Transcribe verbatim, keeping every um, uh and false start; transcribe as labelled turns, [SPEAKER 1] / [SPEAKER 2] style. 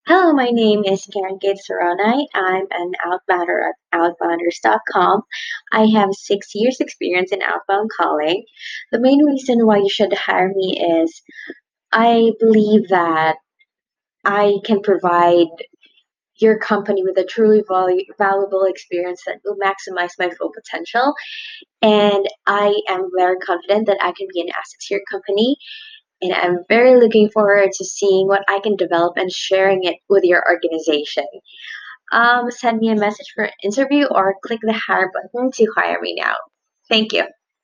[SPEAKER 1] Hello, my name is Karen Gates Saronay. I'm an outbounder at outbounders dot com. I have six years experience in outbound calling. The main reason why you should hire me is I believe that I can provide your company with a truly valu- valuable experience that will maximize my full potential. And I am very confident that I can be an asset to your company. And I'm very looking forward to seeing what I can develop and sharing it with your organization. Um, send me a message for an interview or click the hire button to hire me now. Thank you.